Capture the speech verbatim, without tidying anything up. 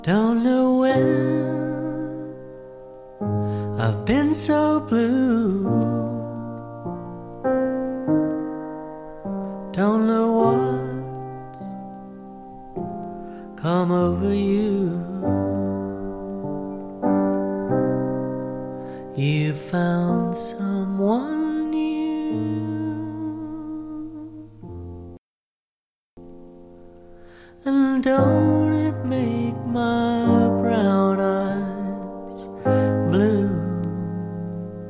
Don't know when I've been so blue. Don't know what's come over you. You found someone new, and don't it make my